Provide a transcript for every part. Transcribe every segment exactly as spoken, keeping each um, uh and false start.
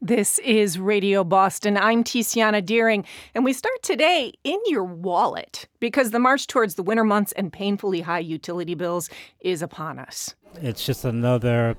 This is Radio Boston. I'm Tiziana Deering, and we start today in your wallet because the march towards the winter months and painfully high utility bills is upon us. It's just another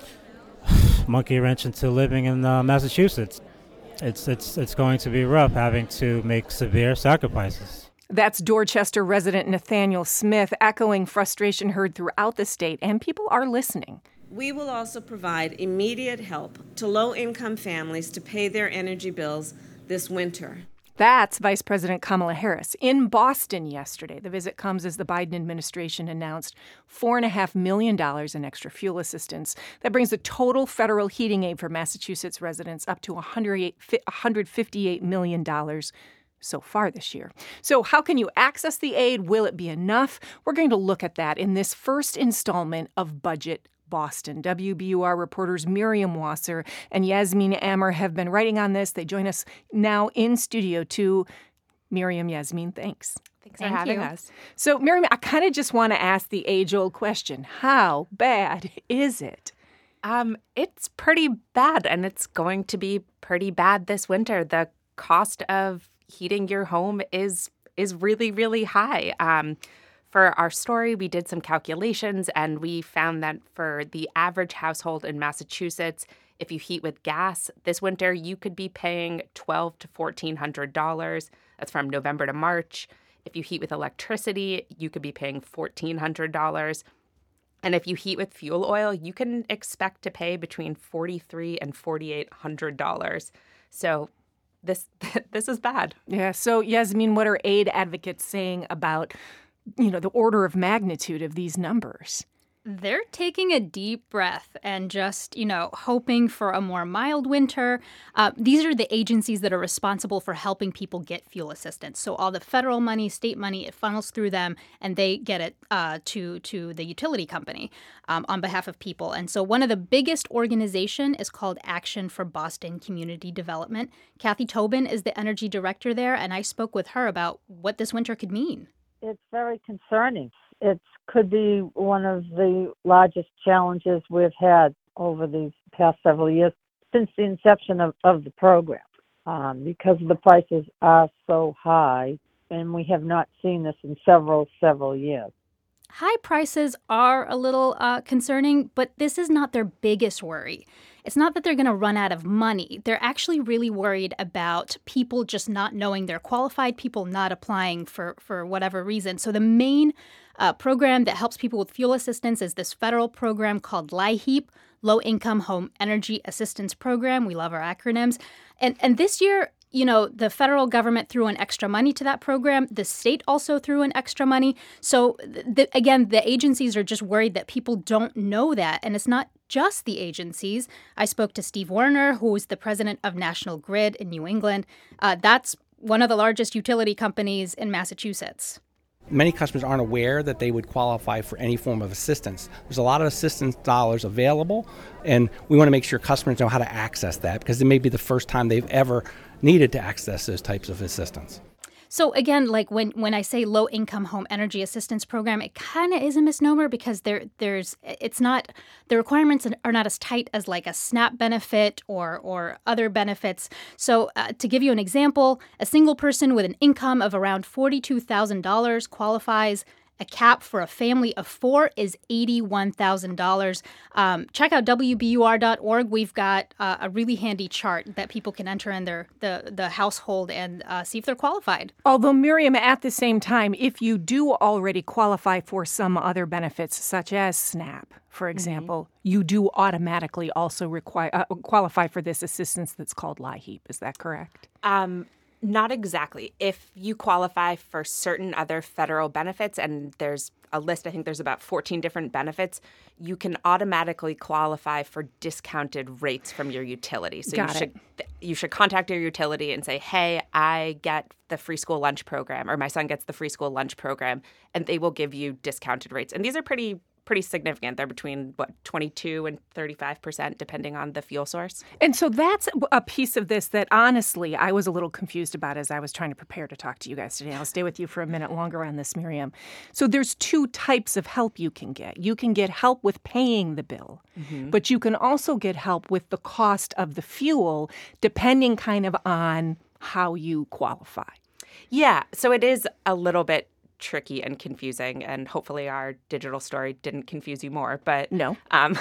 monkey wrench into living in uh, Massachusetts. It's it's it's going to be rough having to make severe sacrifices. That's Dorchester resident Nathaniel Smith echoing frustration heard throughout the state, and people are listening. We will also provide immediate help to low-income families to pay their energy bills this winter. That's Vice President Kamala Harris in Boston yesterday. The visit comes as the Biden administration announced four point five million dollars in extra fuel assistance. That brings the total federal heating aid for Massachusetts residents up to one hundred fifty-eight million dollars so far this year. So how can you access the aid? Will it be enough? We're going to look at that in this first installment of Budget Boston. W B U R reporters Miriam Wasser and Yasmin Amer have been writing on this. They join us now in studio too. Miriam, Yasmin, thanks. Thanks for having us. So, Miriam, I kind of just want to ask the age-old question. How bad is it? Um, it's pretty bad, and it's going to be pretty bad this winter. The cost of heating your home is is really, really high. Um For our story, we did some calculations, and we found that for the average household in Massachusetts, if you heat with gas this winter, you could be paying twelve hundred to fourteen hundred dollars. That's from November to March. If you heat with electricity, you could be paying fourteen hundred dollars. And if you heat with fuel oil, you can expect to pay between forty-three hundred dollars and forty-eight hundred dollars. So this this is bad. Yeah. So, Yasmin, what are aid advocates saying about you know, the order of magnitude of these numbers? They're taking a deep breath and just, you know, hoping for a more mild winter. Uh, these are the agencies that are responsible for helping people get fuel assistance. So all the federal money, state money, it funnels through them, and they get it uh, to to the utility company um, on behalf of people. And so one of the biggest organization is called Action for Boston Community Development. Kathy Tobin is the energy director there, and I spoke with her about what this winter could mean. It's very concerning. It could be one of the largest challenges we've had over these past several years since the inception of, of the program, um, because the prices are so high, and we have not seen this in several, several years. High prices are a little uh, concerning, but this is not their biggest worry. It's not that they're going to run out of money. They're actually really worried about people just not knowing they're qualified, people not applying for, for whatever reason. So the main uh, program that helps people with fuel assistance is this federal program called LIHEAP, Low Income Home Energy Assistance Program. We love our acronyms. And, and this year, you know, the federal government threw in extra money to that program. The state also threw in extra money. So, the, again, the agencies are just worried that people don't know that. And it's not just the agencies. I spoke to Steve Werner, who is the president of National Grid in New England. Uh, that's one of the largest utility companies in Massachusetts. Many customers aren't aware that they would qualify for any form of assistance. There's a lot of assistance dollars available, and we want to make sure customers know how to access that because it may be the first time they've ever needed to access those types of assistance. So again, like when, when I say low income home energy assistance program, it kind of is a misnomer because there there's it's not the requirements are not as tight as like a SNAP benefit or or other benefits. So uh, to give you an example, a single person with an income of around forty-two thousand dollars qualifies. A cap for a family of four is eighty-one thousand dollars. Um, check out W B U R dot org. We've got uh, a really handy chart that people can enter in their the, the household and uh, see if they're qualified. Although, Miriam, at the same time, if you do already qualify for some other benefits, such as SNAP, for example, mm-hmm. you do automatically also require uh, qualify for this assistance that's called LIHEAP. Is that correct? Um Not exactly. If you qualify for certain other federal benefits, and there's a list, I think there's about fourteen different benefits, you can automatically qualify for discounted rates from your utility. So Got you it. should you should contact your utility and say, hey, I get the free school lunch program, or my son gets the free school lunch program, and they will give you discounted rates. And these are pretty pretty significant. They're between, what, twenty-two and thirty-five percent, depending on the fuel source. And so that's a piece of this that, honestly, I was a little confused about as I was trying to prepare to talk to you guys today. I'll stay with you for a minute longer on this, Miriam. So there's two types of help you can get. You can get help with paying the bill, mm-hmm. but you can also get help with the cost of the fuel, depending kind of on how you qualify. Yeah, so it is a little bit tricky and confusing, and hopefully our digital story didn't confuse you more. But no. Um,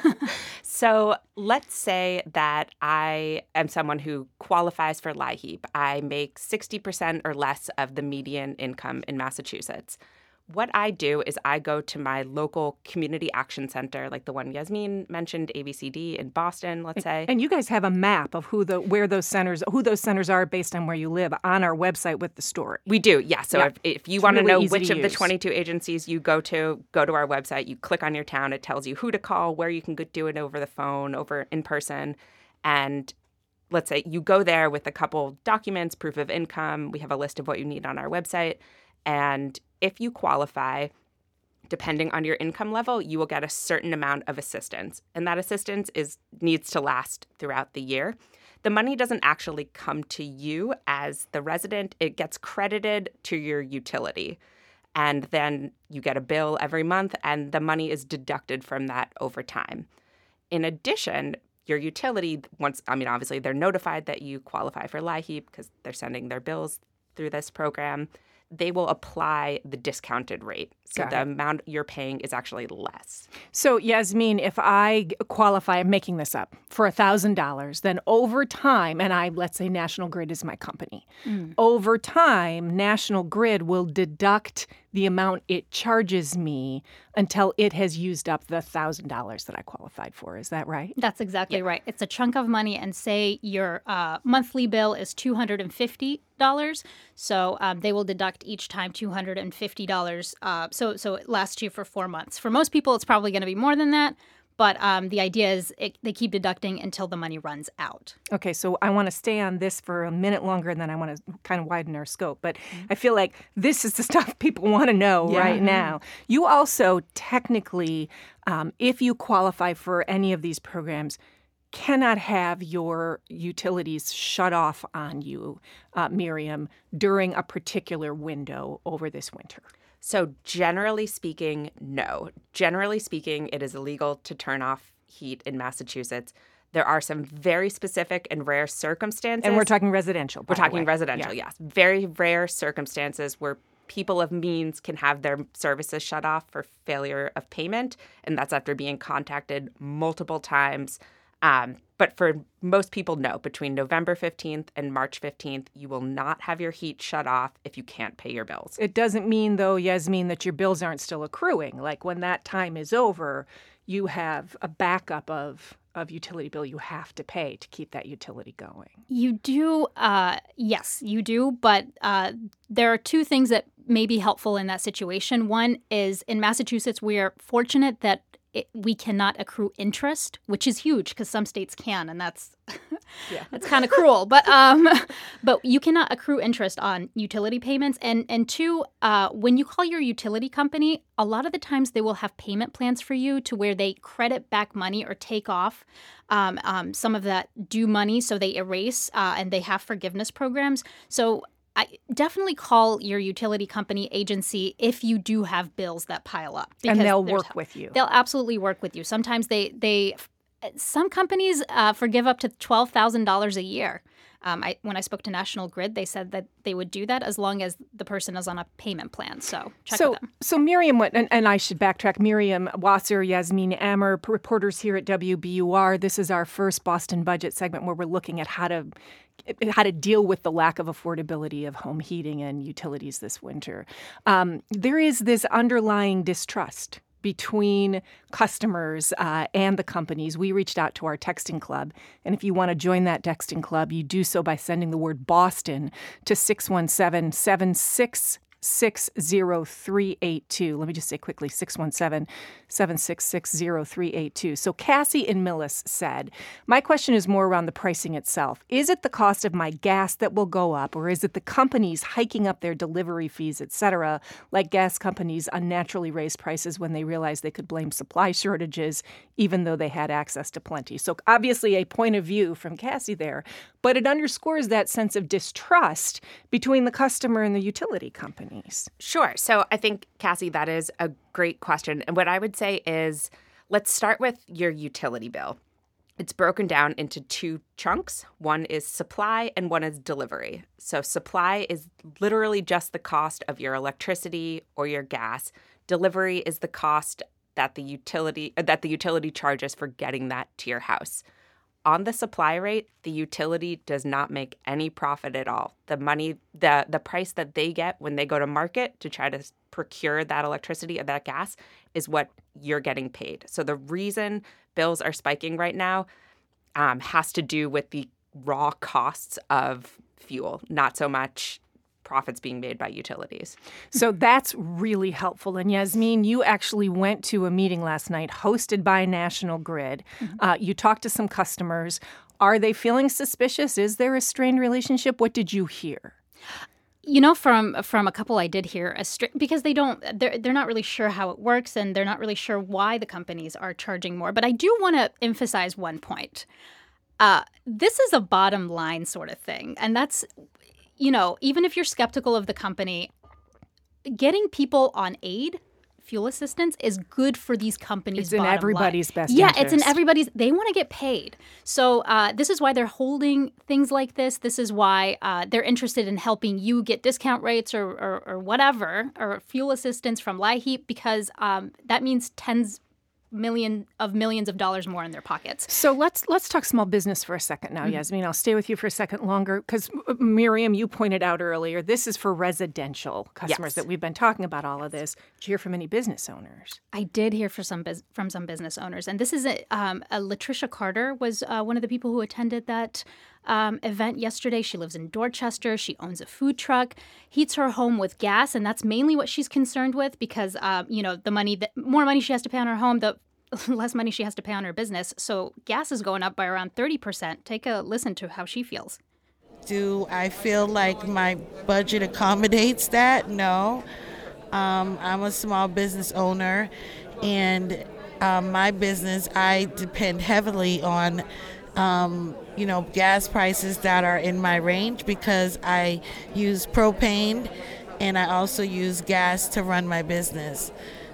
so let's say that I am someone who qualifies for LIHEAP. I make sixty percent or less of the median income in Massachusetts. What I do is I go to my local community action center, like the one Yasmin mentioned, A B C D in Boston, let's say. And you guys have a map of who the where those centers, who those centers are based on where you live on our website with the story. We do, yeah. So yeah. if, if you want to really know which to of use. the twenty-two agencies you go to, go to our website. You click on your town. It tells you who to call, where you can go do it over the phone, over in person. And let's say you go there with a couple documents, proof of income. We have a list of what you need on our website. And if you qualify, depending on your income level, you will get a certain amount of assistance. And that assistance is needs to last throughout the year. The money doesn't actually come to you as the resident. It gets credited to your utility. And then you get a bill every month, and the money is deducted from that over time. In addition, your utility, once, I mean, obviously, they're notified that you qualify for LIHEAP because they're sending their bills through this program. They will apply the discounted rate. So Got the it. amount you're paying is actually less. So, Yasmin, if I qualify, I'm making this up, for one thousand dollars, then over time, and I let's say National Grid is my company, mm. over time, National Grid will deduct the amount it charges me until it has used up the one thousand dollars that I qualified for. Is that right? That's exactly yeah. right. It's a chunk of money, and say your uh, monthly bill is two hundred fifty dollars. So um, they will deduct each time two hundred fifty dollars. Uh, so, so it lasts you for four months. For most people, it's probably going to be more than that. But um, the idea is it, they keep deducting until the money runs out. Okay, so I want to stay on this for a minute longer, and then I want to kind of widen our scope. But mm-hmm. I feel like this is the stuff people want to know yeah. right now. You also technically, um, if you qualify for any of these programs, cannot have your utilities shut off on you, uh, Miriam, during a particular window over this winter. So generally speaking, no. Generally speaking, it is illegal to turn off heat in Massachusetts. There are some very specific and rare circumstances. And we're talking residential, by We're talking the way. residential, yeah. yes. Very rare circumstances where people of means can have their services shut off for failure of payment, and that's after being contacted multiple times. Um, but for most people, no. Between November fifteenth and March fifteenth, you will not have your heat shut off if you can't pay your bills. It doesn't mean, though, Yasmin, that your bills aren't still accruing. Like when that time is over, you have a backup of, of utility bill you have to pay to keep that utility going. You do, uh, yes, you do. But uh, there are two things that may be helpful in that situation. One is in Massachusetts, we are fortunate that It, we cannot accrue interest, which is huge because some states can, and that's yeah. that's kind of cruel. But um, but you cannot accrue interest on utility payments. And and two, uh, when you call your utility company, a lot of the times they will have payment plans for you to where they credit back money or take off um, um, some of that due money, so they erase uh, and they have forgiveness programs. So I definitely call your utility company agency if you do have bills that pile up. And they'll work help. with you. They'll absolutely work with you. Sometimes they, they some companies uh, forgive up to twelve thousand dollars a year. Um, I, when I spoke to National Grid, they said that they would do that as long as the person is on a payment plan. So check so, with them. So Miriam, and, and I should backtrack, Miriam Wasser, Yasmin Amer, reporters here at W B U R. This is our first Boston budget segment where we're looking at how to how to deal with the lack of affordability of home heating and utilities this winter. Um, there is this underlying distrust between customers uh, and the companies. We reached out to our texting club, and if you want to join that texting club, you do so by sending the word Boston to six one seven, seven six six zero three eight two. Let me just say quickly, six one seven, seven six six, zero three eight two. So Cassie in Millis said, my question is more around the pricing itself. Is it the cost of my gas that will go up, or is it the companies hiking up their delivery fees, et cetera, like gas companies unnaturally raised prices when they realized they could blame supply shortages, even though they had access to plenty? So obviously a point of view from Cassie there, but it underscores that sense of distrust between the customer and the utility companies. Sure. So I think, Cassie, that is a great question. And what I would say is, let's start with your utility bill. It's broken down into two chunks. One is supply and one is delivery. So supply is literally just the cost of your electricity or your gas. Delivery is the cost that the utility that the utility charges for getting that to your house. On the supply rate, the utility does not make any profit at all. The money, the the price that they get when they go to market to try to procure that electricity or that gas is what you're getting paid. So the reason bills are spiking right now um, has to do with the raw costs of fuel, not so much profits being made by utilities. So that's really helpful. And Yasmeen, you actually went to a meeting last night hosted by National Grid. Mm-hmm. Uh, you talked to some customers. Are they feeling suspicious? Is there a strained relationship? What did you hear? You know, from from a couple I did hear, a stri- because they don't, they're, they're not really sure how it works, and they're not really sure why the companies are charging more. But I do want to emphasize one point. Uh, this is a bottom line sort of thing. And that's, you know, even if you're skeptical of the company, getting people on aid, fuel assistance, is good for these companies' It's in bottom everybody's line. best yeah, interest. it's in everybody's. They want to get paid. So uh, this is why they're holding things like this. This is why uh, they're interested in helping you get discount rates or, or, or whatever, or fuel assistance from LIHEAP, because um, that means tens million of millions of dollars more in their pockets. So let's let's talk small business for a second now, mm-hmm. Yasmeen. I'll stay with you for a second longer because, Miriam, you pointed out earlier, this is for residential customers yes. that we've been talking about all of this. Did you hear from any business owners? I did hear from some bus- from some business owners. And this is a, um, a Latricia Carter was uh, one of the people who attended that Um, event yesterday. She lives in Dorchester. She owns a food truck, heats her home with gas, and that's mainly what she's concerned with because, uh, you know, the money, that more money she has to pay on her home, the less money she has to pay on her business. So gas is going up by around thirty percent. Take a listen to how she feels. Do I feel like my budget accommodates that? No. Um, I'm a small business owner, and um, my business, I depend heavily on Um, you know, gas prices that are in my range because I use propane and I also use gas to run my business.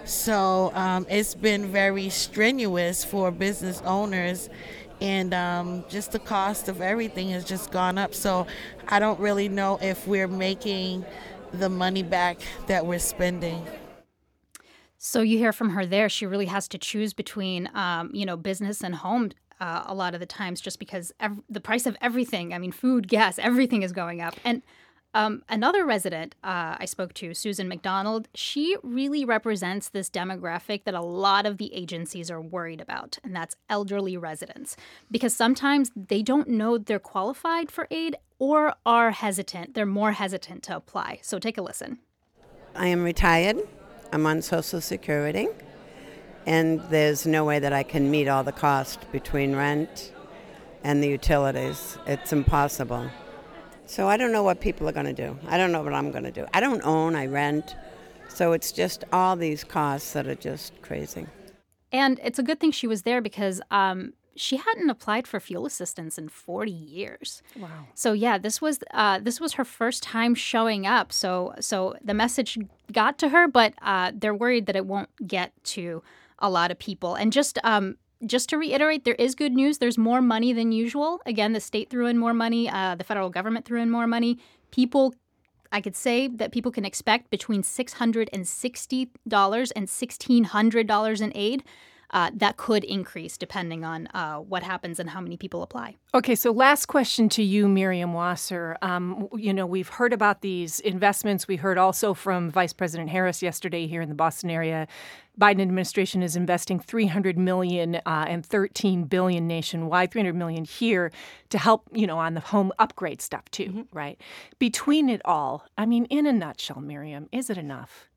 So um, it's been very strenuous for business owners, and um, just the cost of everything has just gone up. So I don't really know if we're making the money back that we're spending. So you hear from her there. She really has to choose between, um, you know, business and home. Uh, a lot of the times just because ev- the price of everything, I mean, food, gas, everything is going up. And um, another resident uh, I spoke to, Susan McDonald, she really represents this demographic that a lot of the agencies are worried about, and that's elderly residents. Because sometimes they don't know they're qualified for aid or are hesitant. They're more hesitant to apply. So take a listen. I am retired. I'm on Social Security. And there's no way that I can meet all the cost between rent and the utilities. It's impossible. So I don't know what people are going to do. I don't know what I'm going to do. I don't own, I rent. So it's just all these costs that are just crazy. And it's a good thing she was there because um, she hadn't applied for fuel assistance in forty years. Wow. So yeah, this was uh, this was her first time showing up. So so the message got to her, but uh, they're worried that it won't get to a lot of people. And just um, just to reiterate, there is good news. There's more money than usual. Again, the state threw in more money. Uh, the federal government threw in more money. People, I could say that people can expect between six hundred sixty dollars and one thousand six hundred dollars in aid. uh, that could increase depending on uh, what happens and how many people apply. Okay, so last question to you, Miriam Wasser. Um, you know, we've heard about these investments. We heard also from Vice President Harris yesterday here in the Boston area. Biden administration is investing three hundred million dollars uh, and thirteen billion dollars nationwide, three hundred million dollars here to help, you know, on the home upgrade stuff too, mm-hmm. right? Between it all, I mean, in a nutshell, Miriam, is it enough?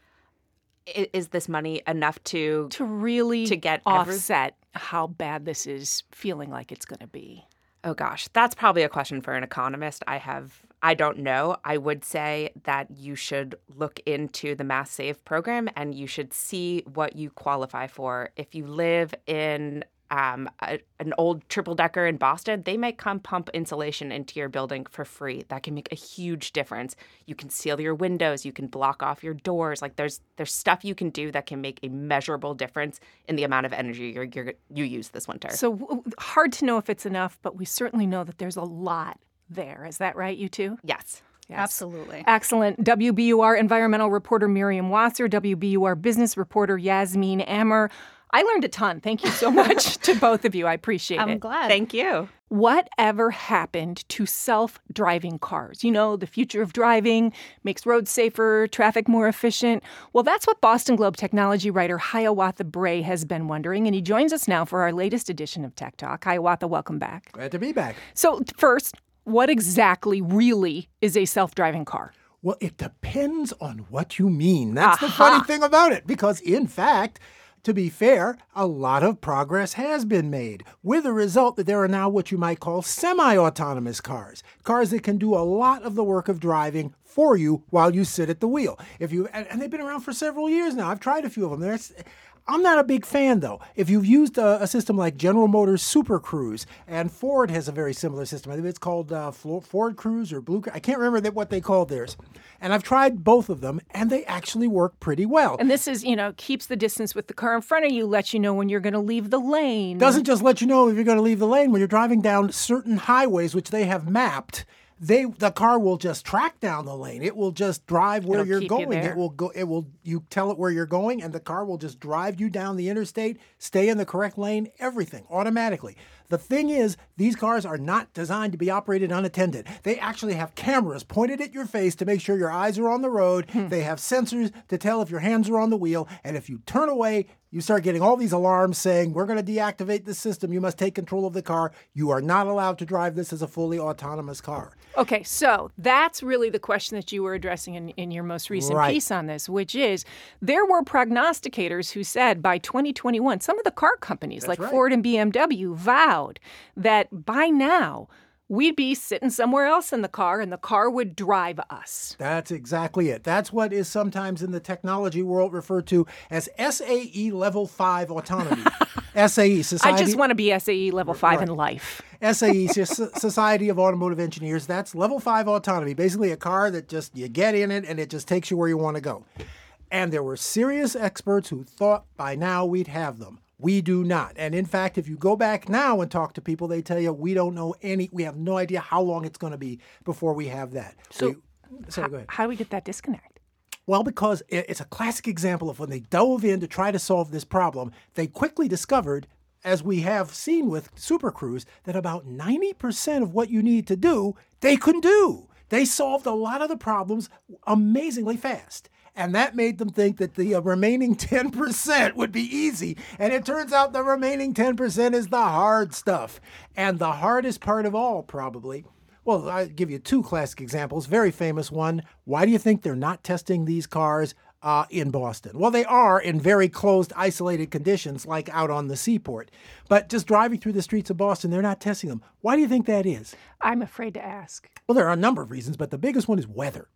Is this money enough to to really to get offset every... how bad this is feeling like it's going to be? Oh gosh, that's probably a question for an economist. I have I don't know. I would say that you should look into the Mass Save program and you should see what you qualify for. If you live in um, a, an old triple decker in Boston, they might come pump insulation into your building for free. That can make a huge difference. You can seal your windows. You can block off your doors. Like there's there's stuff you can do that can make a measurable difference in the amount of energy you're, you're, you use this winter. So w- hard to know if it's enough, but we certainly know that there's a lot there. Is that right, you two? Yes. Yes. Absolutely. Excellent. W B U R environmental reporter Miriam Wasser, W B U R business reporter Yasmin Amer. I learned a ton. Thank you so much to both of you. I appreciate I'm it. I'm glad. Thank you. Whatever happened to self-driving cars? You know, the future of driving makes roads safer, traffic more efficient. Well, that's what Boston Globe technology writer Hiawatha Bray has been wondering, and he joins us now for our latest edition of Tech Talk. Hiawatha, welcome back. Glad to be back. So first, what exactly really is a self-driving car? Well, it depends on what you mean. That's Aha. the funny thing about it, because in fact, to be fair, a lot of progress has been made, with the result that there are now what you might call semi-autonomous cars, cars that can do a lot of the work of driving for you while you sit at the wheel. If you and, and they've been around for several years now. I've tried a few of them. There's, I'm not a big fan, though. If you've used a, a system like General Motors Super Cruise, and Ford has a very similar system. I think it's called uh, Ford Cruise or Blue Cruise. I can't remember that, what they called theirs. And I've tried both of them, and they actually work pretty well. And this is, you know, keeps the distance with the car in front of you, lets you know when you're going to leave the lane. Doesn't just let you know if you're going to leave the lane. When you're driving down certain highways, which they have mapped, They the car will just track down the lane. It will just drive where It'll you're keep going. you there. It will go. It will. You tell it where you're going, and the car will just drive you down the interstate. Stay in the correct lane. Everything automatically. The thing is, these cars are not designed to be operated unattended. They actually have cameras pointed at your face to make sure your eyes are on the road. Hmm. They have sensors to tell if your hands are on the wheel. And if you turn away, you start getting all these alarms saying, we're going to deactivate the system. You must take control of the car. You are not allowed to drive this as a fully autonomous car. Okay, so that's really the question that you were addressing in, in your most recent Right. piece on this, which is there were prognosticators who said by twenty twenty-one, some of the car companies That's like right. Ford and B M W vowed that by now we'd be sitting somewhere else in the car and the car would drive us. That's exactly it. That's what is sometimes in the technology world referred to as S A E Level five autonomy. S A E, Society... I just want to be S A E level five Right. in life. S A E, Society of Automotive Engineers. That's level five autonomy. Basically a car that just, you get in it and it just takes you where you want to go. And there were serious experts who thought by now we'd have them. We do not. And in fact, if you go back now and talk to people, they tell you we don't know any, we have no idea how long it's going to be before we have that. So, we, sorry, go ahead. How do we get that disconnect? Well, because it- it's a classic example of when they dove in to try to solve this problem, they quickly discovered, as we have seen with Super Cruise, that about ninety percent of what you need to do, they couldn't do. They solved a lot of the problems amazingly fast. And that made them think that the uh, remaining ten percent would be easy. And it turns out the remaining ten percent is the hard stuff. And the hardest part of all, probably, well, I'll give you two classic examples. Very famous one. Why do you think they're not testing these cars uh, in Boston? Well, they are in very closed, isolated conditions, like out on the seaport. But just driving through the streets of Boston, they're not testing them. Why do you think that is? I'm afraid to ask. Well, there are a number of reasons, but the biggest one is weather.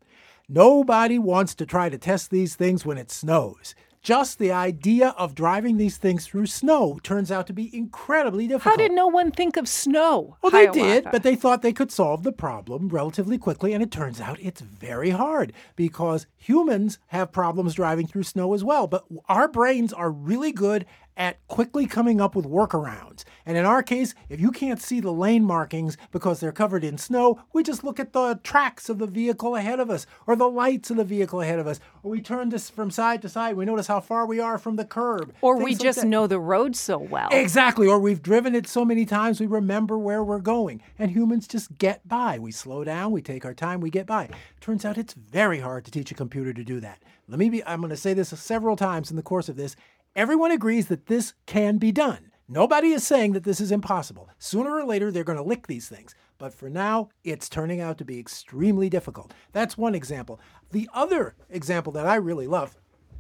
Nobody wants to try to test these things when it snows. Just the idea of driving these things through snow turns out to be incredibly difficult. How did no one think of snow? Well, they Hiawatha? did, but they thought they could solve the problem relatively quickly, and it turns out it's very hard because humans have problems driving through snow as well. But our brains are really good at quickly coming up with workarounds. And in our case, if you can't see the lane markings because they're covered in snow, we just look at the tracks of the vehicle ahead of us or the lights of the vehicle ahead of us. Or we turn this from side to side. We notice how far we are from the curb. Or we Things like just that. know the road so well. Exactly. Or we've driven it so many times we remember where we're going. And humans just get by. We slow down, we take our time, we get by. Turns out it's very hard to teach a computer to do that. Let me be, I'm going to say this several times in the course of this. Everyone agrees that this can be done. Nobody is saying that this is impossible. Sooner or later, they're going to lick these things. But for now, it's turning out to be extremely difficult. That's one example. The other example that I really love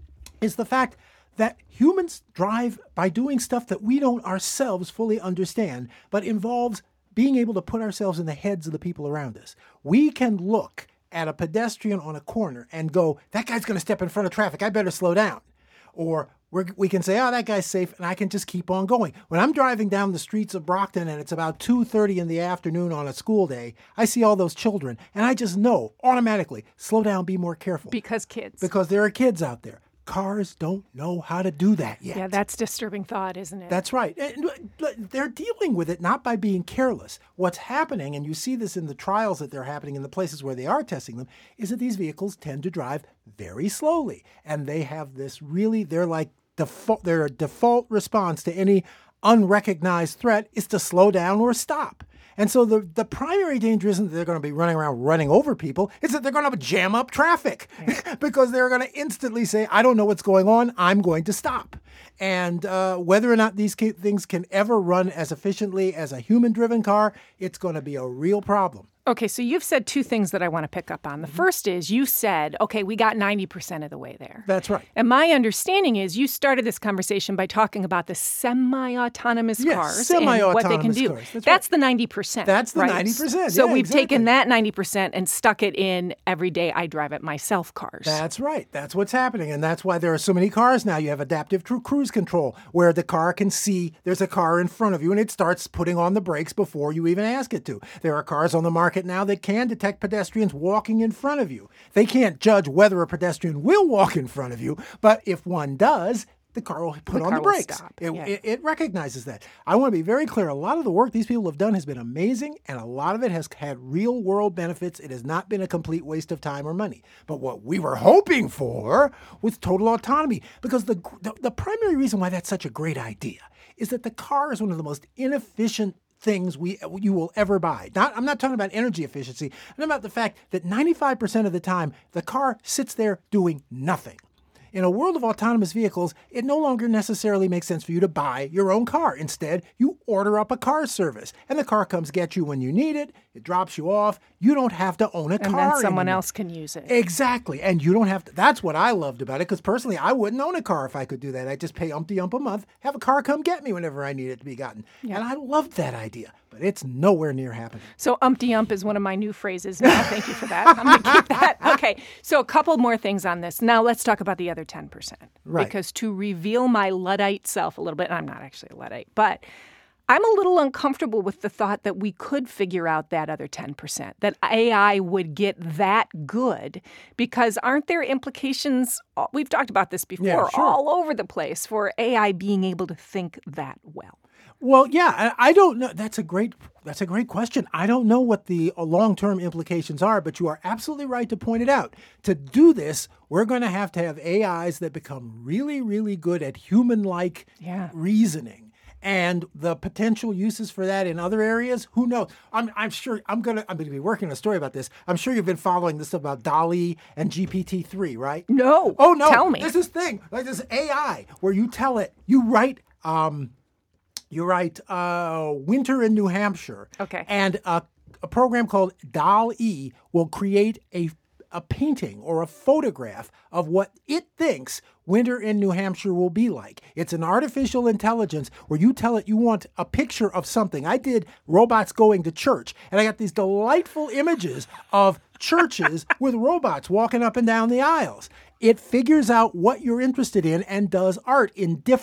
is the fact that humans drive by doing stuff that we don't ourselves fully understand, but involves being able to put ourselves in the heads of the people around us. We can look at a pedestrian on a corner and go, that guy's going to step in front of traffic. I better slow down. Or we're, we can say, oh, that guy's safe, and I can just keep on going. When I'm driving down the streets of Brockton and it's about two thirty in the afternoon on a school day, I see all those children, and I just know automatically, slow down, be more careful. Because kids. Because there are kids out there. Cars don't know how to do that yet. Yeah, that's disturbing thought, isn't it? That's right. And they're dealing with it not by being careless. What's happening, and you see this in the trials that they're happening in the places where they are testing them, is that these vehicles tend to drive very slowly. And they have this really, they're like default, their default response to any unrecognized threat is to slow down or stop. And so the, the primary danger isn't that they're going to be running around running over people. It's that they're going to jam up traffic yeah. because they're going to instantly say, I don't know what's going on. I'm going to stop. And uh, whether or not these things can ever run as efficiently as a human-driven car, it's going to be a real problem. Okay, so you've said two things that I want to pick up on. The first is you said, okay, we got ninety percent of the way there. That's right. And my understanding is you started this conversation by talking about the semi-autonomous yes, cars semi-autonomous and what they can do. Cars. That's, That's right. the ninety percent. That's the right? ninety percent. So yeah, we've exactly. taken that ninety percent and stuck it in everyday I drive it myself cars. That's right. That's what's happening. And that's why there are so many cars now. You have adaptive cruise control where the car can see there's a car in front of you and it starts putting on the brakes before you even ask it to. There are cars on the market now that can detect pedestrians walking in front of you. They can't judge whether a pedestrian will walk in front of you, but if one does, the car will put the on car the brakes. It, yeah. it, it recognizes that. I want to be very clear. A lot of the work these people have done has been amazing, and a lot of it has had real world benefits. It has not been a complete waste of time or money. But what we were hoping for was total autonomy, because the, the, the primary reason why that's such a great idea is that the car is one of the most inefficient things we you will ever buy. Not, I'm not talking about energy efficiency. I'm talking about the fact that ninety-five percent of the time, the car sits there doing nothing. In a world of autonomous vehicles, it no longer necessarily makes sense for you to buy your own car. Instead, you order up a car service, and the car comes get you when you need it. It drops you off. You don't have to own a and car And then someone anymore. else can use it. Exactly. And you don't have to. That's what I loved about it, because personally, I wouldn't own a car if I could do that. I'd just pay umpty-ump a month, have a car come get me whenever I need it to be gotten. Yeah. And I loved that idea. But it's nowhere near happening. So umpty-ump is one of my new phrases now. Thank you for that. I'm going to keep that. Okay, so a couple more things on this. Now let's talk about the other ten percent. Right. Because to reveal my Luddite self a little bit, and I'm not actually a Luddite, but I'm a little uncomfortable with the thought that we could figure out that other ten percent, that A I would get that good, because aren't there implications, we've talked about this before, yeah, sure. all over the place for A I being able to think that well? Well, yeah, I don't know. That's a great that's a great question. I don't know what the long-term implications are, but you are absolutely right to point it out. To do this, we're going to have to have A Is that become really, really good at human-like yeah. reasoning. And the potential uses for that in other areas, who knows? I'm, I'm sure I'm gonna I'm gonna be working on a story about this. I'm sure you've been following this stuff about DALL-E and G P T three, right? No. Oh no. Tell me. There's this thing, like this A I, where you tell it, you write um You write uh, winter in New Hampshire. Okay. And a, a program called DALL-E will create a, a painting or a photograph of what it thinks winter in New Hampshire will be like. It's an artificial intelligence where you tell it you want a picture of something. I did robots going to church, and I got these delightful images of churches with robots walking up and down the aisles. It figures out what you're interested in and does art in different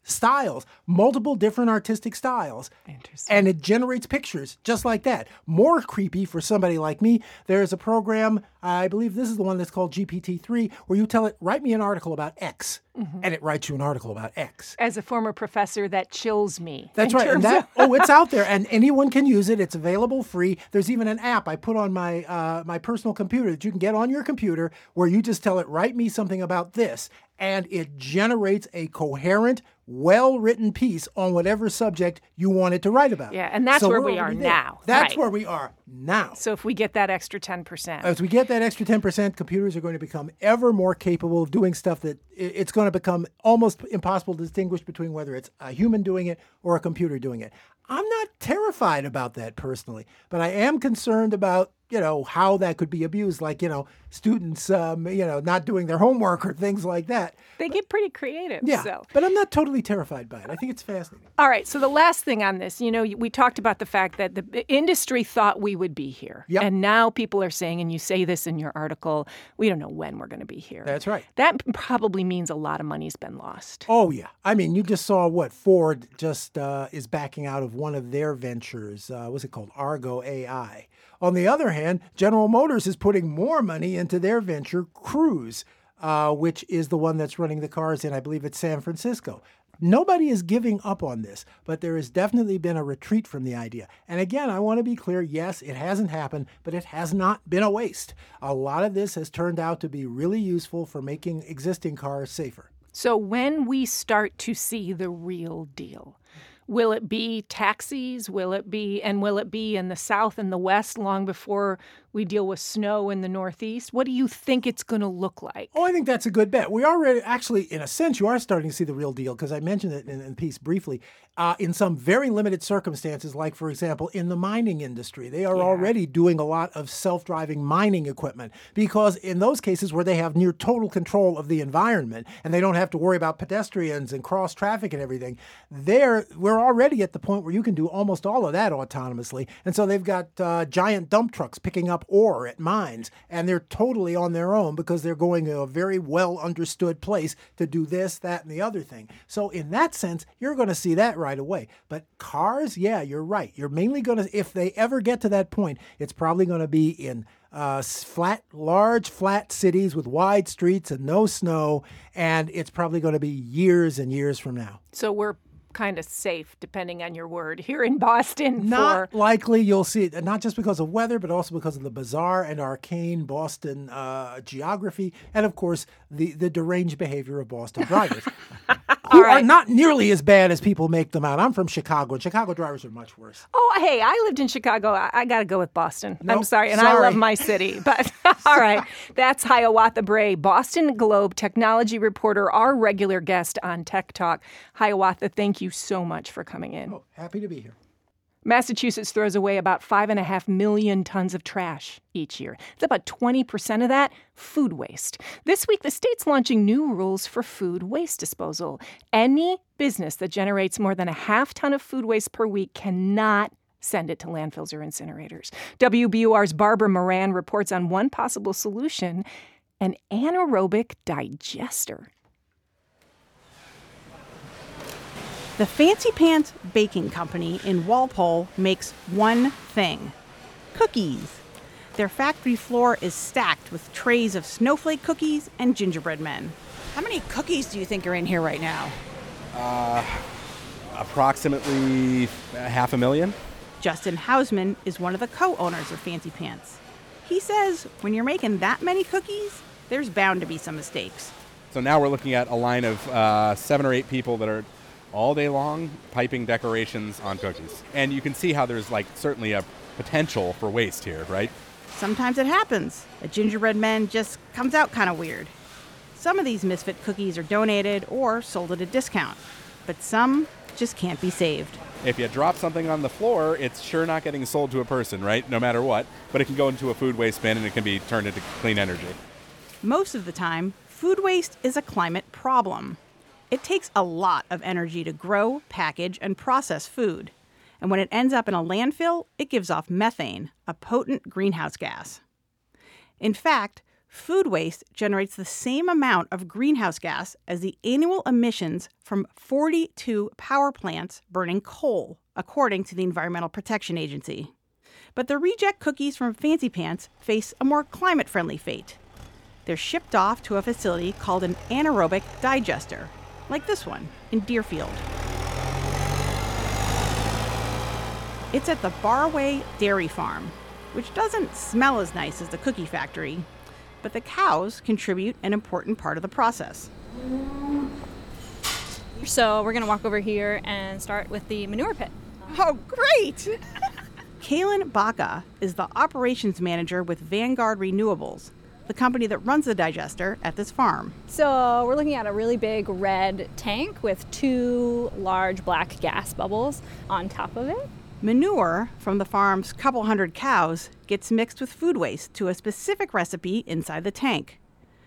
styles, multiple different artistic styles. Interesting. And it generates pictures just like that. More creepy for somebody like me, there's a program, I believe this is the one that's called G P T three, where you tell it, write me an article about X. Mm-hmm. And it writes you an article about X. As a former professor, that chills me. That's right. And that, oh, it's out there, and anyone can use it. It's available free. There's even an app I put on my uh, my personal computer that you can get on your computer where you just tell it, write me something about this. And it generates a coherent, well-written piece on whatever subject you want it to write about. Yeah, and that's so where we are now. That's right. where we are now. So if we get that extra ten percent. As we get that extra ten percent, computers are going to become ever more capable of doing stuff that it's going to become almost impossible to distinguish between whether it's a human doing it or a computer doing it. I'm not terrified about that personally, but I am concerned about, you know, how that could be abused, like, you know, students, um, you know, not doing their homework or things like that. They get pretty creative. Yeah, so. But I'm not totally terrified by it. I think it's fascinating. All right, so the last thing on this, you know, we talked about the fact that the industry thought we would be here. Yep. And now people are saying, and you say this in your article, we don't know when we're going to be here. That's right. That probably means a lot of money's been lost. Oh, yeah. I mean, you just saw what Ford just uh, is backing out of one of their ventures. Uh, what's it called? Argo A I. On the other hand, General Motors is putting more money into their venture, Cruise, uh, which is the one that's running the cars in, I believe it's San Francisco. Nobody is giving up on this, but there has definitely been a retreat from the idea. And again, I want to be clear, yes, it hasn't happened, but it has not been a waste. A lot of this has turned out to be really useful for making existing cars safer. So when we start to see the real deal, will it be taxis? Will it be, and will it be in the South and the West long before we deal with snow in the Northeast? What do you think it's going to look like? Oh, I think that's a good bet. We already, actually, in a sense, you are starting to see the real deal, because I mentioned it in, in the piece briefly. Uh, in some very limited circumstances, like, for example, in the mining industry, they are yeah. already doing a lot of self-driving mining equipment, because in those cases where they have near total control of the environment and they don't have to worry about pedestrians and cross traffic and everything, there we're already at the point where you can do almost all of that autonomously. And so they've got uh, giant dump trucks picking up ore at mines, and they're totally on their own because they're going to a very well understood place to do this, that, and the other thing. So in that sense, you're going to see that right away. But cars, yeah, you're right. You're mainly going to, if they ever get to that point, it's probably going to be in uh, flat, large, flat cities with wide streets and no snow, and it's probably going to be years and years from now. So we're kind of safe, depending on your word, here in Boston. Not for... likely you'll see it, not just because of weather, but also because of the bizarre and arcane Boston uh, geography, and of course, the, the deranged behavior of Boston drivers. Who right. are not nearly as bad as people make them out. I'm from Chicago, and Chicago drivers are much worse. Oh, hey, I lived in Chicago. I, I got to go with Boston. Nope, I'm sorry, and sorry. I love my city. But all right, that's Hiawatha Bray, Boston Globe technology reporter, our regular guest on Tech Talk. Hiawatha, thank you so much for coming in. Oh, happy to be here. Massachusetts throws away about five and a half million tons of trash each year. It's about twenty percent of that food waste. This week, the state's launching new rules for food waste disposal. Any business that generates more than a half ton of food waste per week cannot send it to landfills or incinerators. W B U R's Barbara Moran reports on one possible solution: an anaerobic digester. The Fancy Pants Baking Company in Walpole makes one thing: cookies. Their factory floor is stacked with trays of snowflake cookies and gingerbread men. How many cookies do you think are in here right now? Uh, approximately half a million. Justin Hausman is one of the co-owners of Fancy Pants. He says when you're making that many cookies, there's bound to be some mistakes. So now we're looking at a line of uh, seven or eight people that are all day long piping decorations on cookies. And you can see how there's like certainly a potential for waste here, right? Sometimes it happens. A gingerbread man just comes out kind of weird. Some of these misfit cookies are donated or sold at a discount, but some just can't be saved. If you drop something on the floor, it's sure not getting sold to a person, right? No matter what, but it can go into a food waste bin and it can be turned into clean energy. Most of the time, food waste is a climate problem. It takes a lot of energy to grow, package, and process food. And when it ends up in a landfill, it gives off methane, a potent greenhouse gas. In fact, Food waste generates the same amount of greenhouse gas as the annual emissions from forty-two power plants burning coal, according to the Environmental Protection Agency. But the reject cookies from Fancy Pants face a more climate-friendly fate. They're shipped off to a facility called an anaerobic digester, like this one in Deerfield. It's at the Barway Dairy Farm, which doesn't smell as nice as the cookie factory, but the cows contribute an important part of the process. So we're going to walk over here and start with the manure pit. Oh, great! Kaylin Baca is the operations manager with Vanguard Renewables, the company that runs the digester at this farm. So we're looking at a really big red tank with two large black gas bubbles on top of it. Manure from the farm's couple hundred cows gets mixed with food waste to a specific recipe inside the tank.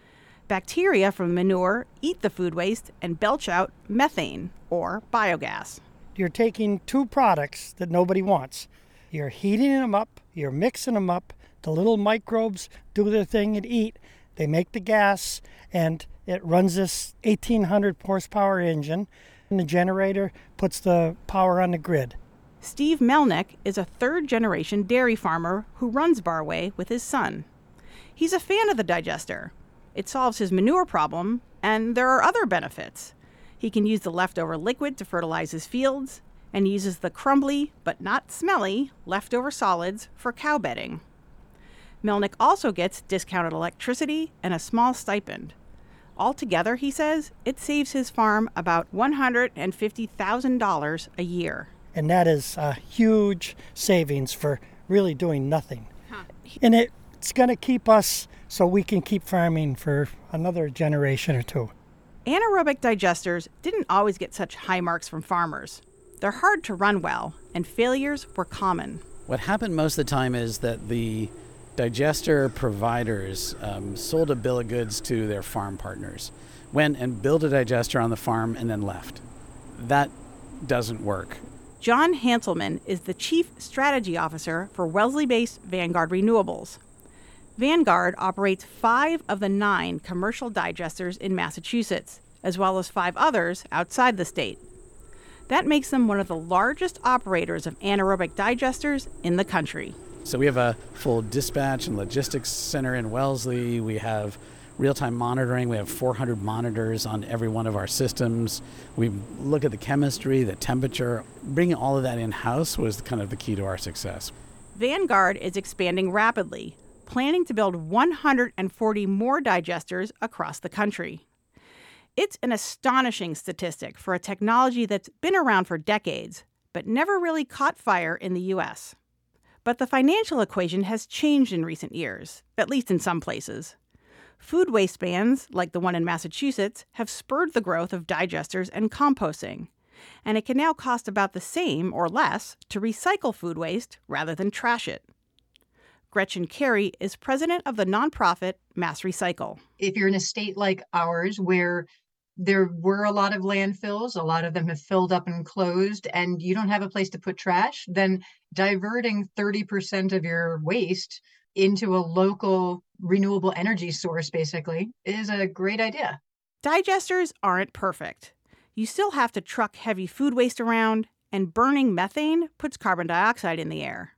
Bacteria from manure eat the food waste and belch out methane, or biogas. You're taking two products that nobody wants. You're heating them up, you're mixing them up, the little microbes do their thing and eat. They make the gas, and it runs this eighteen hundred horsepower engine, and the generator puts the power on the grid. Steve Melnick is a third-generation dairy farmer who runs Barway with his son. He's a fan of the digester. It solves his manure problem, and there are other benefits. He can use the leftover liquid to fertilize his fields, and uses the crumbly, but not smelly, leftover solids for cow bedding. Melnick also gets discounted electricity and a small stipend. Altogether, he says, it saves his farm about one hundred fifty thousand dollars a year. And that is a huge savings for really doing nothing. Huh. And it, it's going to keep us so we can keep farming for another generation or two. Anaerobic digesters didn't always get such high marks from farmers. They're hard to run well, and failures were common. What happened most of the time is that the digester providers um, sold a bill of goods to their farm partners, went and built a digester on the farm, and then left. That doesn't work. John Hanselman is the Chief Strategy Officer for Wellesley-based Vanguard Renewables. Vanguard operates five of the nine commercial digesters in Massachusetts, as well as five others outside the state. That makes them one of the largest operators of anaerobic digesters in the country. So we have a full dispatch and logistics center in Wellesley. We have real-time monitoring. We have four hundred monitors on every one of our systems. We look at the chemistry, the temperature. Bringing all of that in-house was kind of the key to our success. Vanguard is expanding rapidly, planning to build one hundred forty more digesters across the country. It's an astonishing statistic for a technology that's been around for decades, but never really caught fire in the U S. But the financial equation has changed in recent years, at least in some places. Food waste bans, like the one in Massachusetts, have spurred the growth of digesters and composting, and it can now cost about the same or less to recycle food waste rather than trash it. Gretchen Carey is president of the nonprofit Mass Recycle. If you're in a state like ours where there were a lot of landfills, a lot of them have filled up and closed, and you don't have a place to put trash, then diverting thirty percent of your waste into a local renewable energy source, basically, is a great idea. Digesters aren't perfect. You still have to truck heavy food waste around, and burning methane puts carbon dioxide in the air.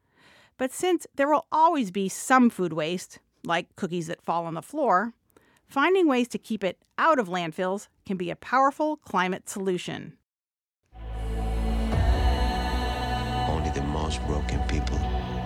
But since there will always be some food waste, like cookies that fall on the floor, finding ways to keep it out of landfills can be a powerful climate solution. Only the most broken people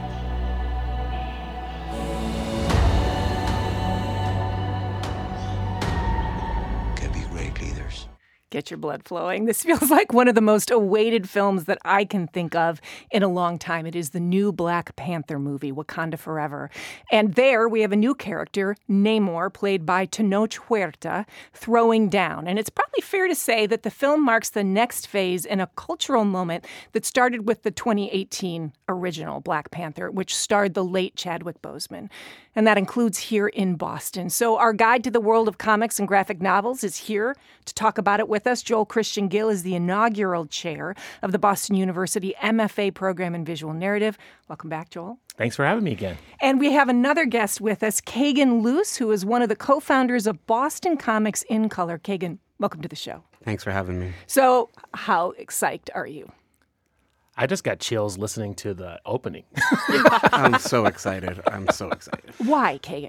can be great leaders. Get your blood flowing. This feels like one of the most awaited films that I can think of in a long time. It is the new Black Panther movie, Wakanda Forever. And there we have a new character, Namor, played by Tenoch Huerta, throwing down. And it's probably fair to say that the film marks the next phase in a cultural moment that started with the twenty eighteen original Black Panther, which starred the late Chadwick Boseman. And that includes here in Boston. So our guide to the world of comics and graphic novels is here to talk about it with with us. Joel Christian Gill is the inaugural chair of the Boston University M F A program in visual narrative. Welcome back, Joel. Thanks for having me again. And we have another guest with us, Kagan Luce, who is one of the co-founders of Boston Comics in Color. Kagan, welcome to the show. Thanks for having me. So, how excited are you? I just got chills listening to the opening. I'm so excited. I'm so excited. Why, Kagan?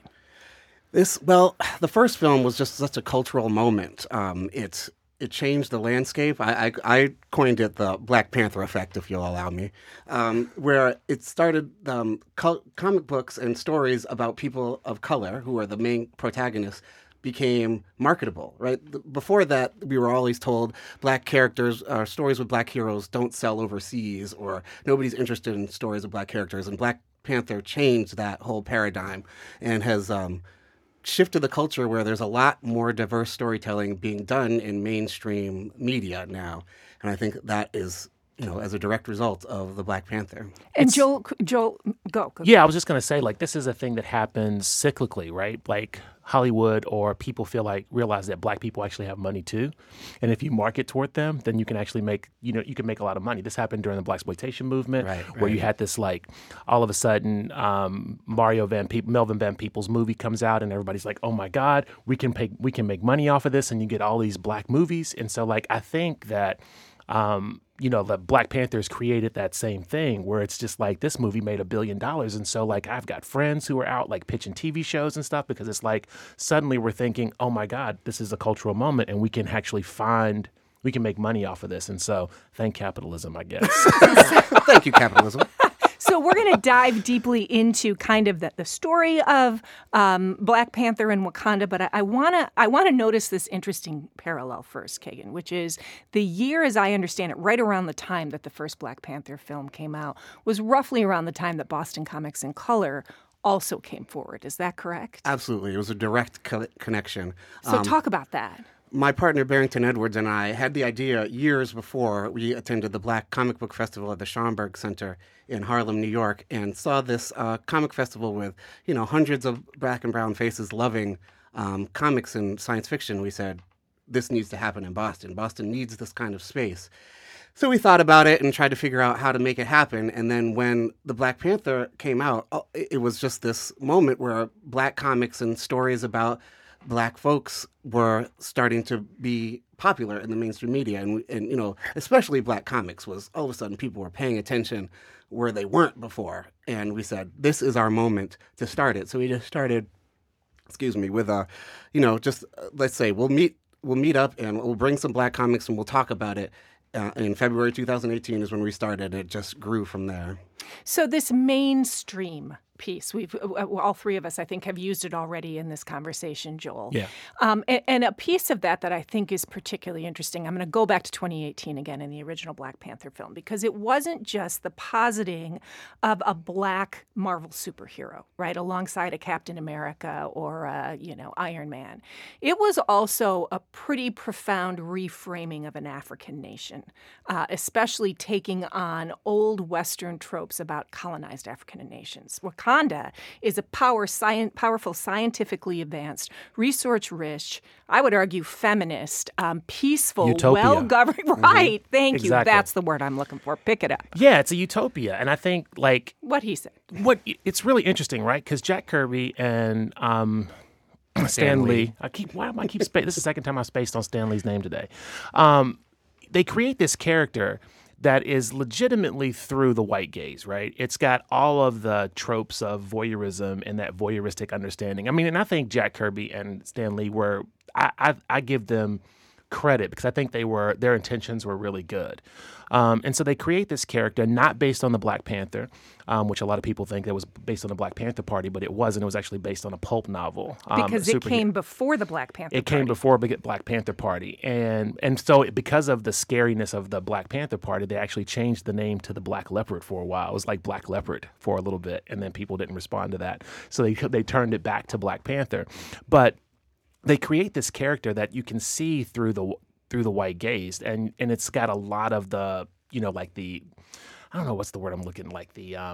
This, well, the first film was just such a cultural moment. Um, it it changed the landscape. I, I, I coined it the Black Panther effect, if you'll allow me, um, where it started um, co- comic books and stories about people of color, who are the main protagonists, became marketable, right? Before that, we were always told black characters, uh, stories with black heroes don't sell overseas, or nobody's interested in stories of black characters. And Black Panther changed that whole paradigm and has um, shifted the culture where there's a lot more diverse storytelling being done in mainstream media now. And I think that is, you know, as a direct result of the Black Panther. And it's, Joel, Joel, go, go. Yeah, I was just going to say, like, this is a thing that happens cyclically, right? Like Hollywood or people feel like, realize that black people actually have money too. And if you market toward them, then you can actually make, you know, you can make a lot of money. This happened during the Blaxploitation movement, right, where right. you had this, like, all of a sudden, um, Mario Van Peebles, Melvin Van Peebles' movie comes out and everybody's like, oh my God, we can pay, we can make money off of this. And you get all these black movies. And so, like, I think that, um, you know, the Black Panthers created that same thing where it's just like, this movie made a billion dollars. And so, like, I've got friends who are out, like, pitching T V shows and stuff, because it's like, suddenly we're thinking, oh my God, this is a cultural moment and we can actually find, we can make money off of this. And so, thank capitalism, I guess. Thank you, capitalism. So we're going to dive deeply into kind of the, the story of um, Black Panther and Wakanda, but I want to I want to notice this interesting parallel first, Kagan, which is the year, as I understand it, right around the time that the first Black Panther film came out, was roughly around the time that Boston Comics in Color also came forward. Is that correct? Absolutely. It was a direct co- connection. So um, talk about that. My partner, Barrington Edwards, and I had the idea years before we attended the Black Comic Book Festival at the Schomburg Center in Harlem, New York, and saw this uh, comic festival with, you know, hundreds of black and brown faces loving um, comics and science fiction. We said, this needs to happen in Boston. Boston needs this kind of space. So we thought about it and tried to figure out how to make it happen. And then when the Black Panther came out, it was just this moment where black comics and stories about black folks were starting to be popular in the mainstream media. And, and, you know, especially black comics was all of a sudden people were paying attention where they weren't before. And we said, this is our moment to start it. So we just started, excuse me, with a, you know, just uh, let's say we'll meet, we'll meet up and we'll bring some black comics and we'll talk about it. Uh, in February two thousand eighteen is when we started. It just grew from there. So this mainstream piece, we've all three of us, I think, have used it already in this conversation, Joel. Yeah. Um, and, and a piece of that that I think is particularly interesting, I'm going to go back to twenty eighteen again in the original Black Panther film, because it wasn't just the positing of a black Marvel superhero, right, alongside a Captain America or a, you know, Iron Man. It was also a pretty profound reframing of an African nation, uh, especially taking on old Western tropes about colonized African nations. Wakanda is a power, sci- powerful, scientifically advanced, resource-rich, I would argue feminist, um, peaceful, Utopia. well-governed. Right, Mm-hmm. thank Exactly. you. That's the word I'm looking for. Pick it up. Yeah, it's a utopia. And I think, like... What he said. What It's really interesting, right? Because Jack Kirby and... Um, Stan, Stan Lee. Lee. I keep why am I keep spa- this is the second time I spaced on Stan Lee's name today. Um, they create this character that is legitimately through the white gaze, right? It's got all of the tropes of voyeurism and that voyeuristic understanding. I mean, and I think Jack Kirby and Stan Lee were I I, I give them credit because I think they were their intentions were really good. Um, and so they create this character not based on the Black Panther, um, which a lot of people think that was based on the Black Panther Party, but it wasn't. It was actually based on a pulp novel. Um, because it came before the Black Panther It Party. came before the Black Panther Party. And and so because of the scariness of the Black Panther Party, they actually changed the name to the Black Leopard for a while. It was like Black Leopard for a little bit, and then people didn't respond to that. So they they turned it back to Black Panther. But they create this character that you can see through the through the white gaze, and and it's got a lot of the, you know, like the, I don't know what's the word I'm looking, like the um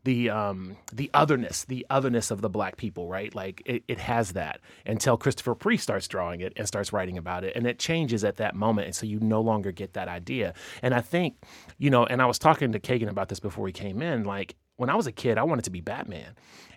the um, the otherness, the otherness of the black people, right? Like it, it has that until Christopher Priest starts drawing it and starts writing about it, and it changes at that moment, and so you no longer get that idea. And I think, you know, and I was talking to Kagan about this before he came in. Like when I was a kid, I wanted to be Batman,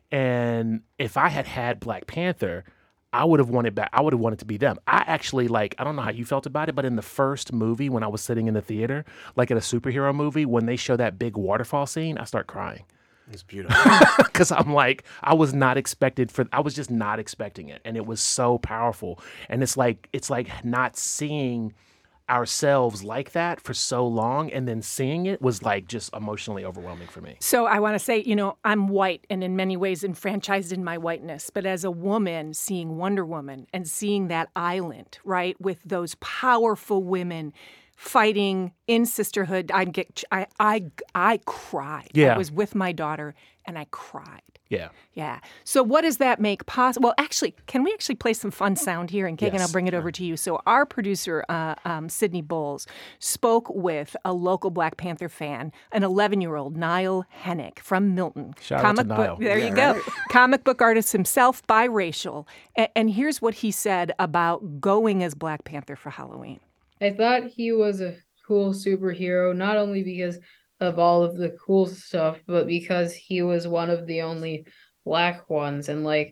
and if I had had Black Panther, I would have wanted back. I would have wanted to be them. I actually like. I don't know how you felt about it, but in the first movie, when I was sitting in the theater, like at a superhero movie, when they show that big waterfall scene, I start crying. It's beautiful because I'm like, I was not expected for. I was just not expecting it, and it was so powerful. And it's like it's like not seeing ourselves like that for so long, and then seeing it was like just emotionally overwhelming for me. So I want to say, you know, I'm white and in many ways enfranchised in my whiteness, but as a woman seeing Wonder Woman and seeing that island, right, with those powerful women fighting in sisterhood, I get I I I cried. Yeah. I was with my daughter and I cried. Yeah. Yeah. So what does that make possible? Well, actually, can we actually play some fun sound here? And Kagan, Yes. I'll bring it over to you. So our producer, uh, um, Sydney Bowles, spoke with a local Black Panther fan, an eleven-year-old, Niall Hennick from Milton. Shout out to Comic Niall. book, there Yeah, you go. right. Comic book artist himself, biracial. A- and here's what he said about going as Black Panther for Halloween. I thought he was a cool superhero, not only because of all of the cool stuff, but because he was one of the only black ones. And like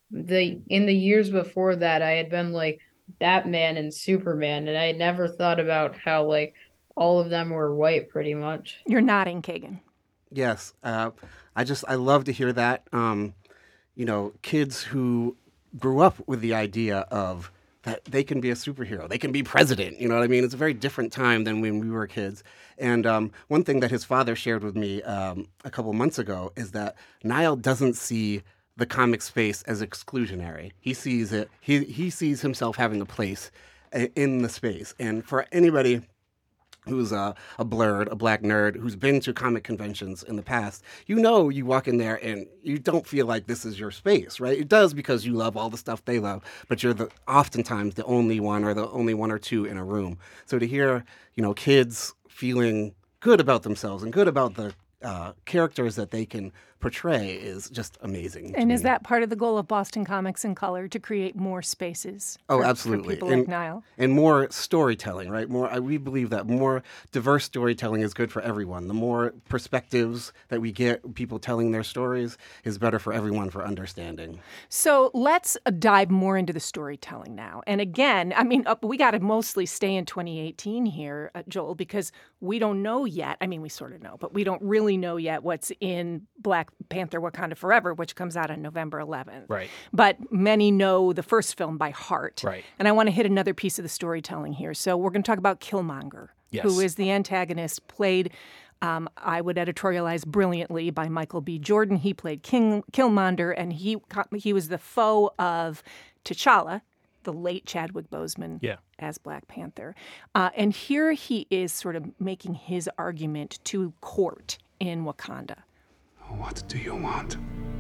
the in the years before that, I had been like Batman and Superman, and I never thought about how like all of them were white pretty much. You're nodding, Kagan. Yes, uh, I just I love to hear that. Um, you know, kids who grew up with the idea of that they can be a superhero, they can be president. You know what I mean? It's a very different time than when we were kids. And um, one thing that his father shared with me um, a couple months ago is that Niall doesn't see the comic space as exclusionary. He sees it. He he sees himself having a place i- in the space. And for anybody who's a, a blurred, a black nerd, who's been to comic conventions in the past, you know you walk in there and you don't feel like this is your space, right? It does because you love all the stuff they love, but you're the oftentimes the only one or the only one or two in a room. So to hear, you know, kids feeling good about themselves and good about the uh, characters that they can portray is just amazing. And is that part of the goal of Boston Comics in Color, to create more spaces Oh, for, absolutely. for people and, like Niall? and more storytelling, right? More, I, we believe that more diverse storytelling is good for everyone. The more perspectives that we get, people telling their stories, is better for everyone for understanding. So let's uh, dive more into the storytelling now. And again, I mean, uh, we got to mostly stay in twenty eighteen here, uh, Joel, because we don't know yet. I mean, we sort of know, but we don't really know yet what's in Black Panther Wakanda Forever, which comes out on November eleventh. Right. But many know the first film by heart. Right. And I want to hit another piece of the storytelling here. So we're going to talk about Killmonger, Yes. who is the antagonist, played, um, I would editorialize brilliantly, by Michael B. Jordan. He played King Killmonger, and he he was the foe of T'Challa, the late Chadwick Boseman, Yeah. as Black Panther. Uh, and here he is sort of making his argument to court in Wakanda. What do you want?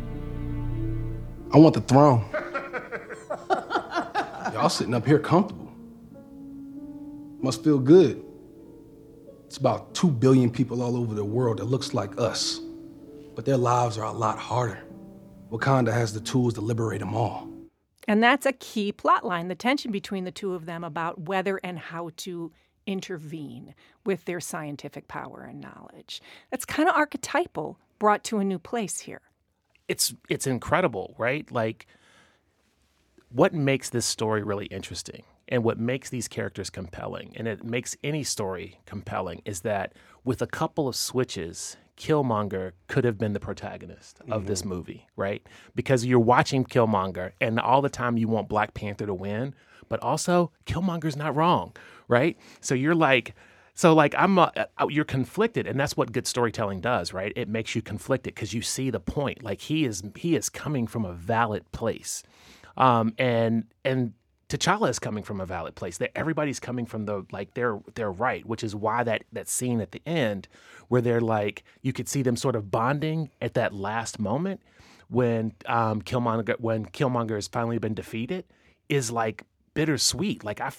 I want the throne. Y'all sitting up here comfortable. Must feel good. It's about two billion people all over the world that looks like us, but their lives are a lot harder. Wakanda has the tools to liberate them all. And that's a key plot line, the tension between the two of them about whether and how to intervene with their scientific power and knowledge. That's kind of archetypal, brought to a new place here. It's it's incredible, right? Like, what makes this story really interesting and what makes these characters compelling, and it makes any story compelling, is that with a couple of switches, Killmonger could have been the protagonist of this movie, right? Because you're watching Killmonger, and all the time you want Black Panther to win, but also Killmonger's not wrong, right? So you're like, so like I'm, uh, you're conflicted, and that's what good storytelling does, right? It makes you conflicted because you see the point. Like he is, he is coming from a valid place, um, and and T'Challa is coming from a valid place. That everybody's coming from the like they're they're right, which is why that that scene at the end where they're like, you could see them sort of bonding at that last moment when um, Killmonger when Killmonger has finally been defeated is like bittersweet. Like I felt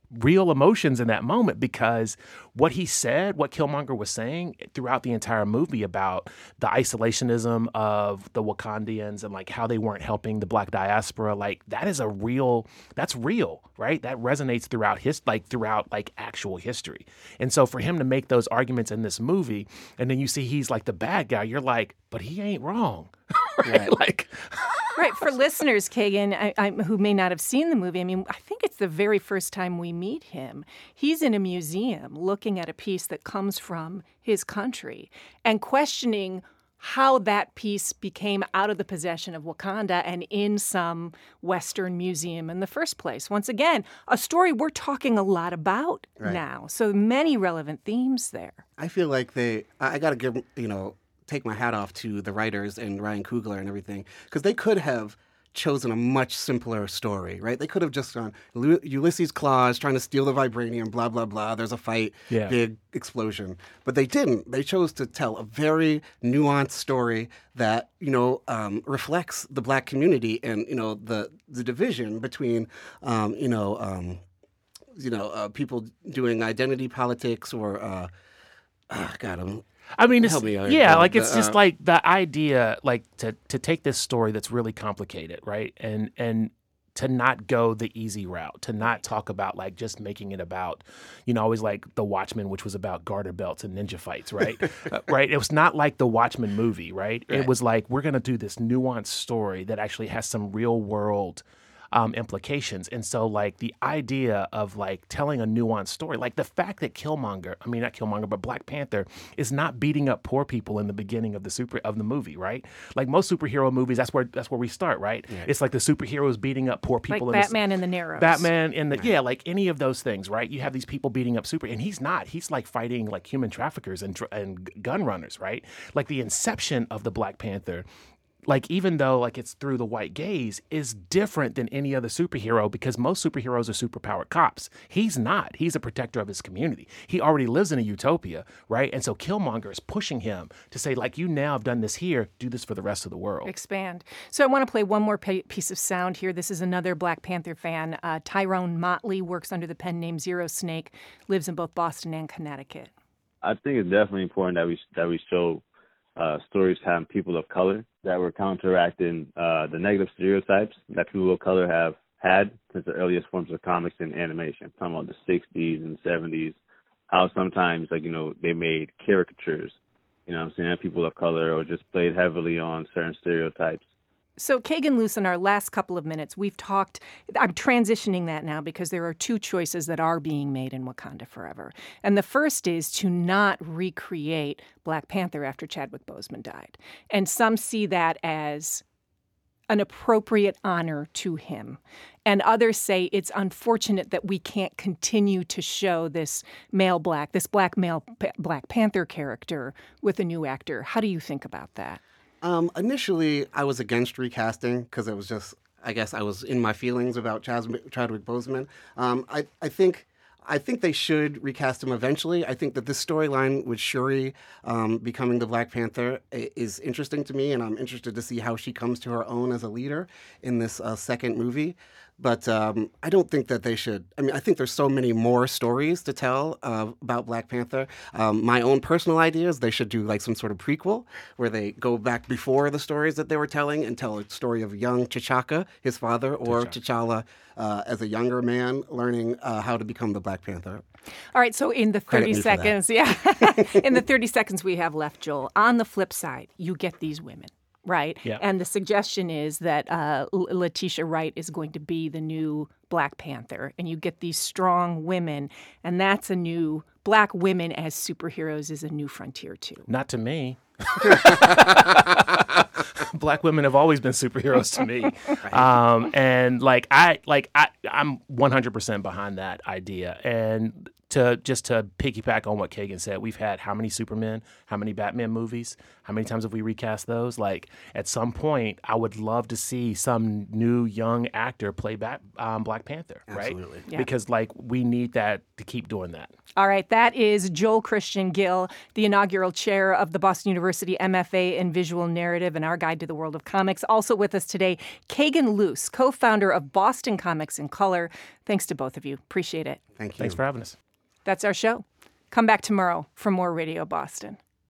real emotions in that moment, because what he said, what Killmonger was saying throughout the entire movie about the isolationism of the Wakandians and like how they weren't helping the Black diaspora, like that is a real, that's real, right? That resonates throughout his, like throughout like actual history. And so for him to make those arguments in this movie, and then you see he's like the bad guy, you're like, but he ain't wrong. Right? Like, right. For listeners, Kagan, I, I, who may not have seen the movie, I mean, I think it's the very first time we meet him. He's in a museum looking at a piece that comes from his country and questioning how that piece became out of the possession of Wakanda and in some Western museum in the first place. Once again, a story we're talking a lot about Right. now. So many relevant themes there. I feel like they, I, I got to give, you know, take my hat off to the writers and Ryan Coogler and everything, because they could have chosen a much simpler story, right? They could have just gone, Lu- Ulysses Claus trying to steal the vibranium, blah, blah, blah. There's a fight, Yeah. big explosion. But they didn't. They chose to tell a very nuanced story that, you know, um, reflects the Black community and, you know, the, the division between, um, you know, um, you know, uh, people doing identity politics or, uh, uh, God, I'm... I mean, it's, Help me out. yeah, Uh, like it's the, just uh, like the idea, like to to take this story that's really complicated, right, and and to not go the easy route, to not talk about like just making it about, you know, always like The Watchmen, which was about garter belts and ninja fights, right, uh, right. It was not like the Watchmen movie, right? Right. It was like we're gonna do this nuanced story that actually has some real world Um, implications. And so like the idea of like telling a nuanced story, like the fact that Killmonger, I mean not Killmonger, but Black Panther is not beating up poor people in the beginning of the super of the movie, right? Like most superhero movies, that's where that's where we start, right? Yeah. It's like the superheroes beating up poor people. Like in Batman and the Narrows. Batman in the yeah, like any of those things, right? You have these people beating up super, and he's not. He's like fighting like human traffickers and dr- and gun runners, right? Like the inception of the Black Panther, like even though like it's through the white gaze, is different than any other superhero because most superheroes are superpowered cops. He's not. He's a protector of his community. He already lives in a utopia, right? And so Killmonger is pushing him to say like, you now have done this here, do this for the rest of the world. Expand. So I want to play one more pa- piece of sound here. This is another Black Panther fan. Uh, Tyrone Motley works under the pen name Zero Snake, lives in both Boston and Connecticut. I think it's definitely important that we that we show uh, stories having people of color, that we're counteracting uh, the negative stereotypes that people of color have had since the earliest forms of comics and animation. I'm talking about the sixties and seventies, how sometimes, like, you know, they made caricatures, you know what I'm saying, people of color, or just played heavily on certain stereotypes. So, Kagan Luce, in our last couple of minutes, we've talked, I'm transitioning that now because there are two choices that are being made in Wakanda Forever. And the first is to not recreate Black Panther after Chadwick Boseman died. And some see that as an appropriate honor to him. And others say it's unfortunate that we can't continue to show this male Black, this Black male pa- Black Panther character with a new actor. How do you think about that? Um, initially, I was against recasting because it was just, I guess I was in my feelings about Chas- Chadwick Boseman. Um, I, I think I think they should recast him eventually. I think that this storyline with Shuri um, becoming the Black Panther is interesting to me, and I'm interested to see how she comes to her own as a leader in this uh, second movie. But um, I don't think that they should. I mean, I think there's so many more stories to tell uh, about Black Panther. Um, my own personal idea is they should do like some sort of prequel where they go back before the stories that they were telling and tell a story of young T'Chaka, his father, or T'Challa uh, as a younger man learning uh, how to become the Black Panther. All right, so in the thirty seconds, yeah, in the thirty seconds we have left, Joel, on the flip side, you get these women. Right. Yeah. And the suggestion is that uh, Letitia Wright is going to be the new Black Panther. And you get these strong women. And that's a new Black women as superheroes is a new frontier, too. Not to me. Black women have always been superheroes to me. Um, and like I like I I'm one hundred percent behind that idea. And to just to piggyback on what Kagan said, we've had how many Supermen, how many Batman movies, how many times have we recast those? Like at some point, I would love to see some new young actor play Bat, um, Black Panther, right? Absolutely. Yeah. Because like we need that to keep doing that. All right, that is Joel Christian Gill, the inaugural chair of the Boston University M F A in Visual Narrative and our guide to the world of comics. Also with us today, Kagan Luce, co-founder of Boston Comics in Color, Thanks to both of you. Appreciate it. Thank you. Thanks for having us. That's our show. Come back tomorrow for more Radio Boston.